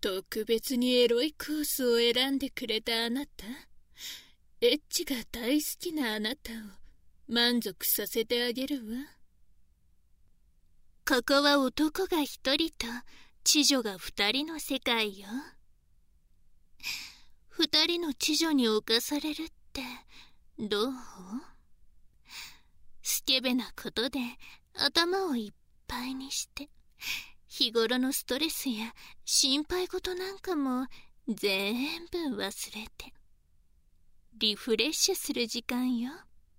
特別にエロいコースを選んでくれたあなた、エッチが大好きなあなたを満足させてあげるわ。ここは男が一人と知女が二人の世界よ。二人の知女に侵されるってどう？スケベなことで頭をいっぱいにして日頃のストレスや心配事なんかも全部忘れてリフレッシュする時間よ。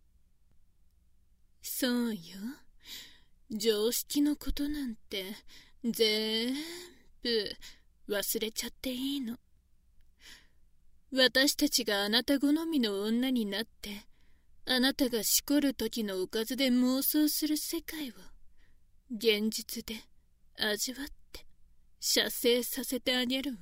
そうよ。常識のことなんて全部忘れちゃっていいの。私たちがあなた好みの女になってあなたがしこる時のおかずで妄想する世界を現実で味わって射精させてあげるわ。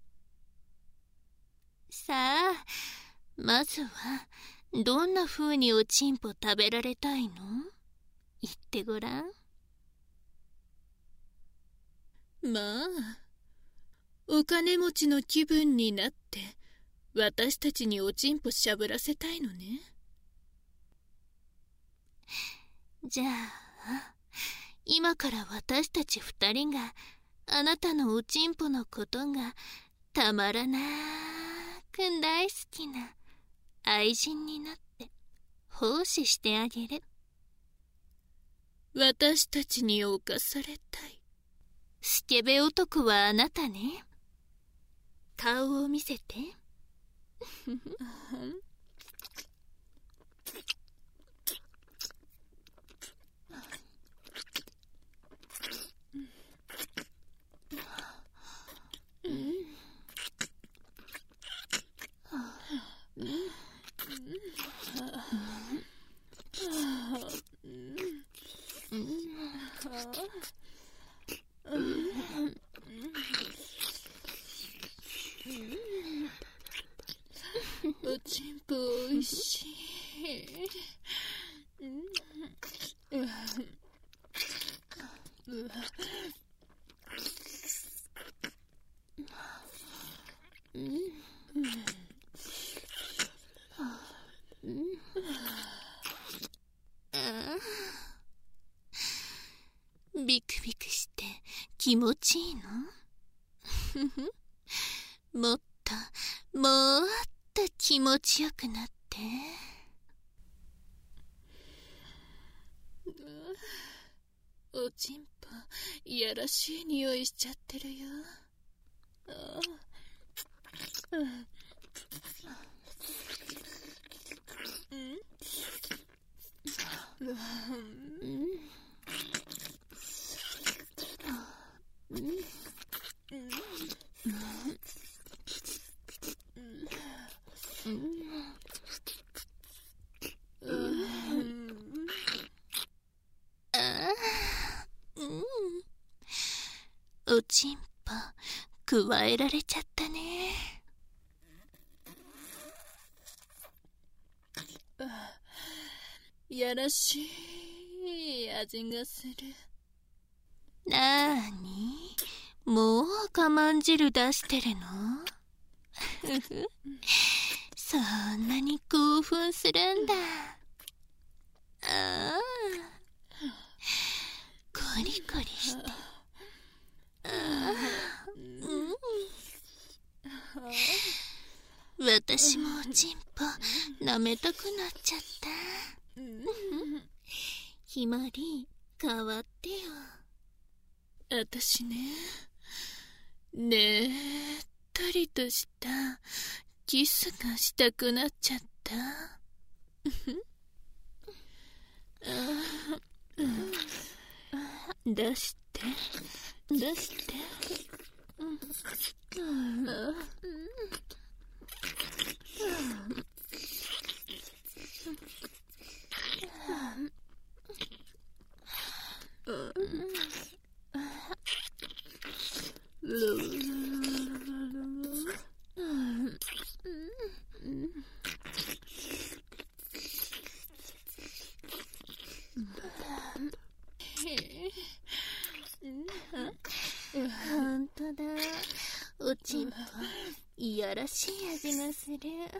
さあ、まずはどんな風におちんぽ食べられたいの？言ってごらん。まあ、お金持ちの気分になって私たちにおちんぽしゃぶらせたいのね。じゃあ今から私たち二人があなたのおちんぽのことがたまらなく大好きな愛人になって奉仕してあげる。私たちに侵されたいスケベ男はあなたね。顔を見せて。おちんぽおいしい。ビクビクして気持ちいいの？もっともっと気持ちよくなって。おちんぽいやらしい匂いしちゃってるよ。おちんぽくわえられちゃったね。やらしい味がする。なーに、もう我慢汁出してるの？そんなに興奮するんだ。コリコリして。私もおちんぽ舐めたくなっちゃった。ひまり代わってよ。私ね、ねったりとしたキスがしたくなっちゃった。出して出して。ほんとだ、 おちんぽ、いやらしい味がする。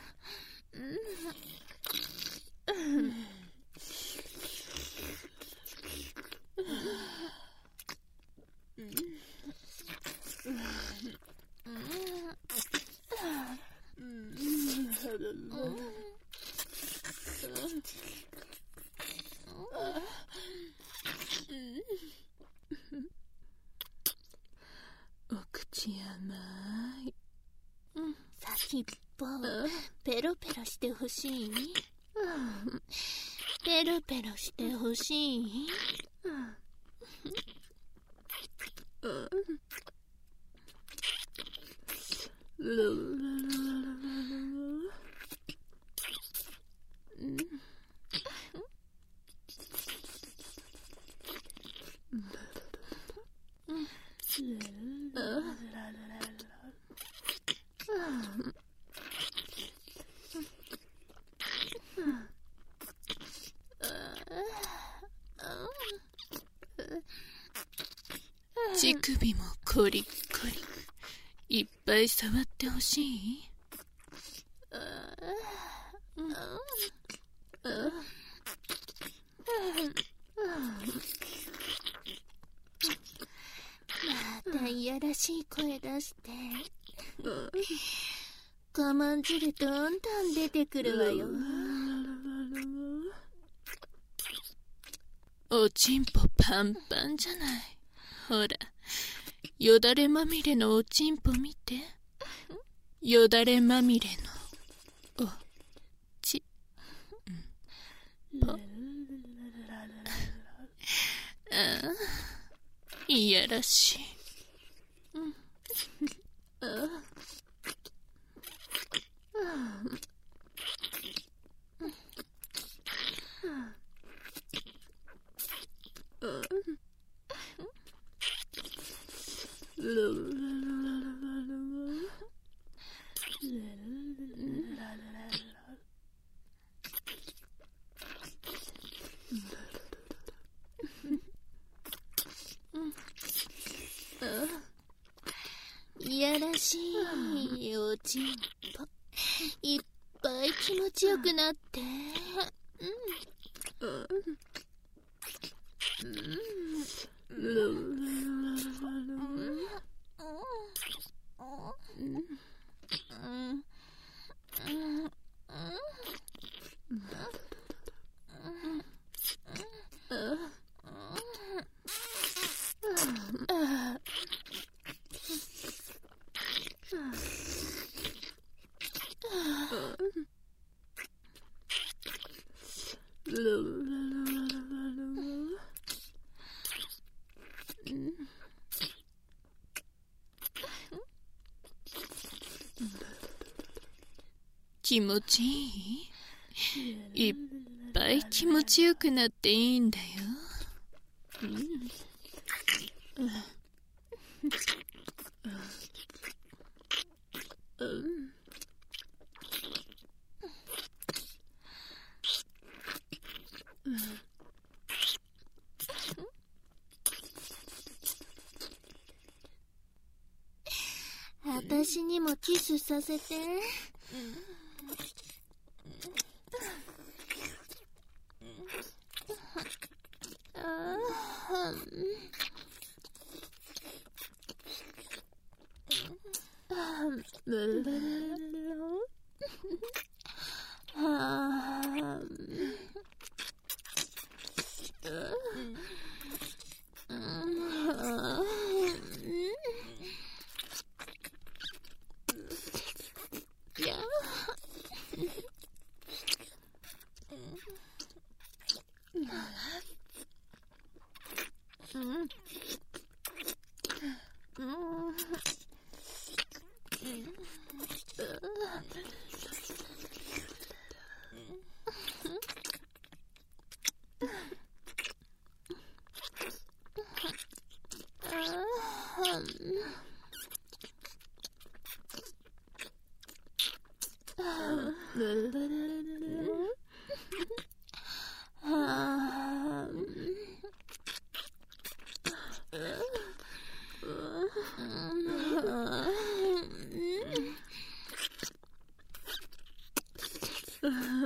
お口甘い。 先っぽペロペロしてほしい？ペロペロしてほしい？ 乳首もコリッコリ。いっぱい触ってほしい？ またいやらしい声出して。我慢汁どんどん出てくるわよ。 おちんぽパンパンじゃない。ほら、よだれまみれのおちんぽ見て。よだれまみれのおちんぽ。いやらしい。 いやらしいおちんぽ、いっぱい気持ちよくなって。 気持ちいい？いっぱい気持ちよくなっていいんだよ。 私にもキスさせて。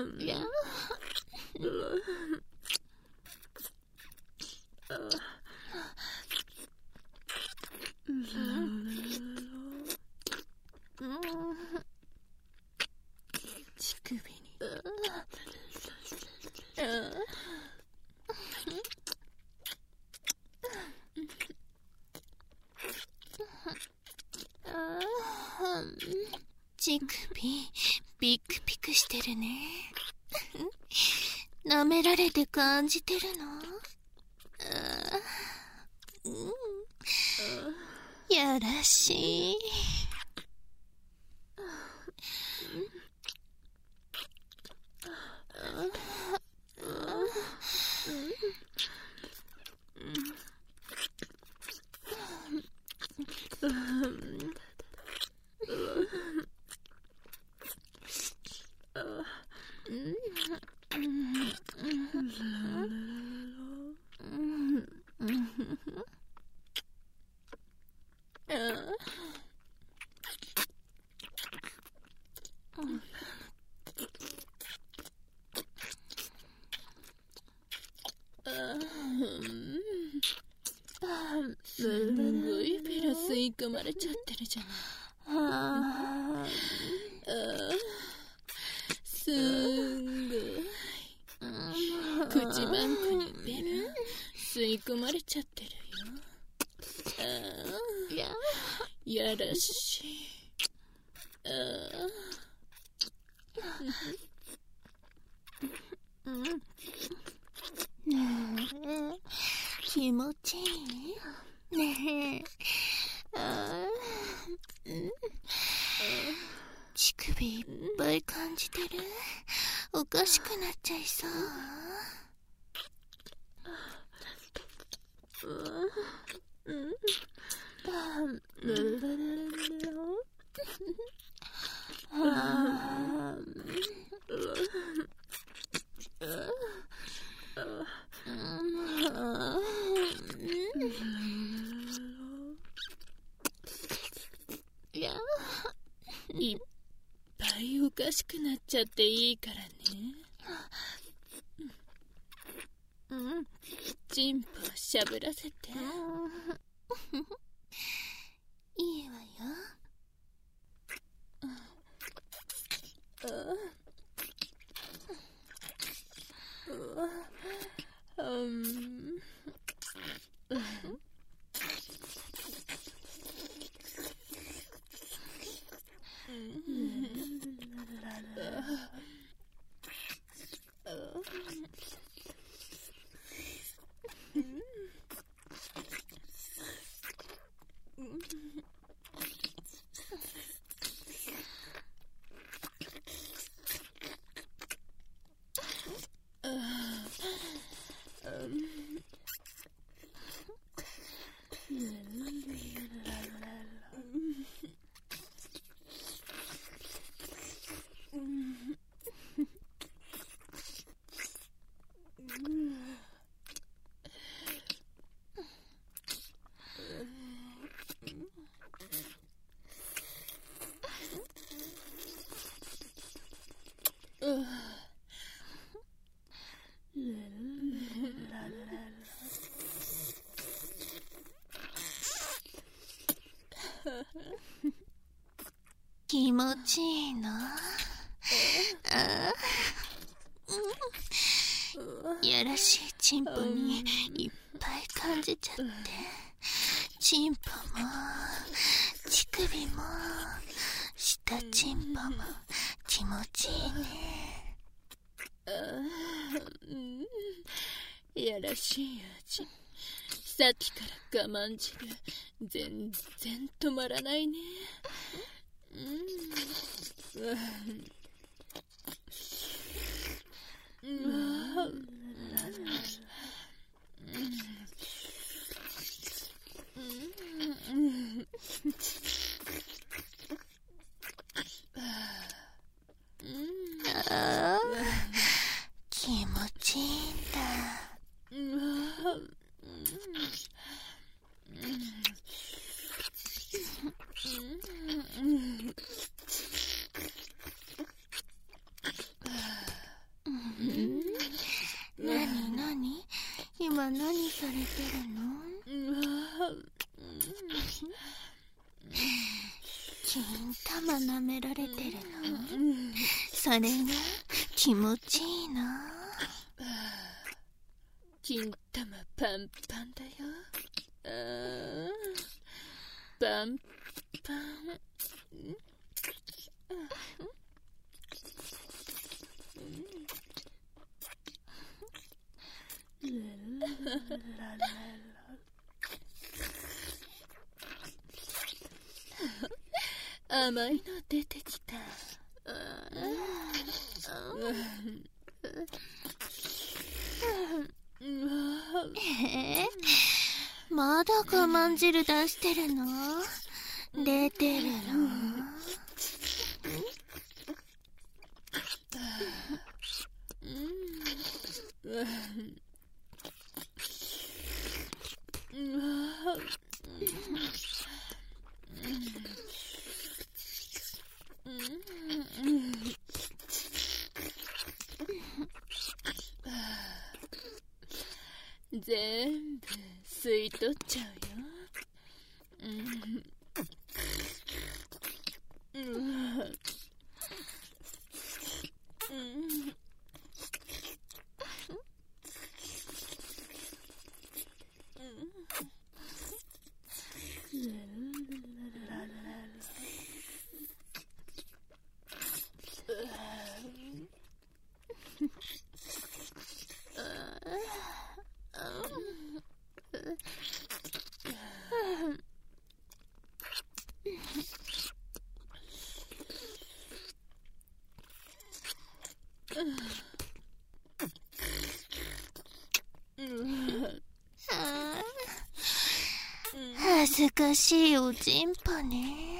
や乳首に乳首ピクピクしてるね。舐められて感じてるの？やらしい。 すんごいペラ吸い込まれちゃってるじゃない。すんごい口バンクにペラ吸い込まれちゃってるよ。やらしい。 気持ちいいねえ。乳首いっぱい感じてる。おかしくなっちゃいそう。 いっぱいおかしくなっちゃっていいからね。チンポしゃぶらせて。 いいわよ。気持ちいいの？やらしいチンポにいっぱい感じちゃって、チンポも乳首も下チンポも気持ちいいね。やらしい味。さっきから我慢汁全然止まらないね。 気持ちいいんだ。 何されてるの？金玉舐められてるの？それが気持ちいいの？ 金玉パンパンだよ。パンパン。甘いの出てきた。 まだ我慢汁出してるの？出てるの？ 全部吸い取っちゃうよ。 恥ずかしいおちんぽね。